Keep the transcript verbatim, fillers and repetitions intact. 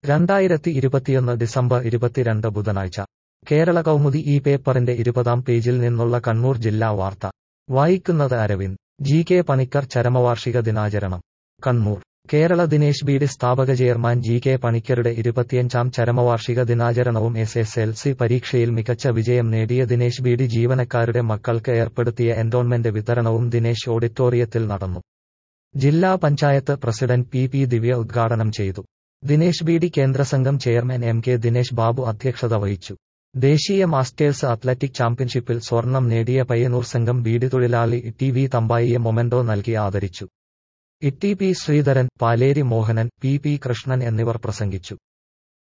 രണ്ടായിരത്തി ഇരുപത്തിയൊന്ന് ഡിസംബർ ഇരുപത്തിരണ്ട് ബുധനാഴ്ച കേരള കൗമുദി ഈ പേപ്പറിന്റെ ഇരുപതാം പേജിൽ നിന്നുള്ള കണ്ണൂർ ജില്ലാ വാർത്ത വായിക്കുന്നത് അരവിന്ദ്. ജി കെ പണിക്കർ ചരമവാർഷിക ദിനാചരണം കണ്ണൂർ. കേരള ദിനേശ് ബീഡി സ്ഥാപക ചെയർമാൻ ജി കെ പണിക്കരുടെ ഇരുപത്തിയഞ്ചാം ചരമവാർഷിക ദിനാചരണവും എസ് എസ് എൽ സി പരീക്ഷയിൽ മികച്ച വിജയം നേടിയ ദിനേശ് ബീഡി ജീവനക്കാരുടെ മക്കൾക്ക് ഏർപ്പെടുത്തിയ എൻഡോൺമെന്റ് വിതരണവും ദിനേശ് ഓഡിറ്റോറിയത്തിൽ നടന്നു. ജില്ലാ panchayat president P P Divya ഉദ്ഘാടനം ചെയ്തു. ദിനേശ് ബീഡി കേന്ദ്രസംഘം chairman M K Dinesh Babu അധ്യക്ഷത വഹിച്ചു. ദേശീയ മാസ്റ്റേഴ്സ് അത്ലറ്റിക് ചാമ്പ്യൻഷിപ്പിൽ സ്വർണം നേടിയ പയ്യന്നൂർ സംഘം ബീഡി തൊഴിലാളി ടി വി തമ്പായിയെ മൊമെന്റോ നൽകി ആദരിച്ചു. E T P Sreedharan, Paleri Mohanan, P P Krishnan എന്നിവർ പ്രസംഗിച്ചു.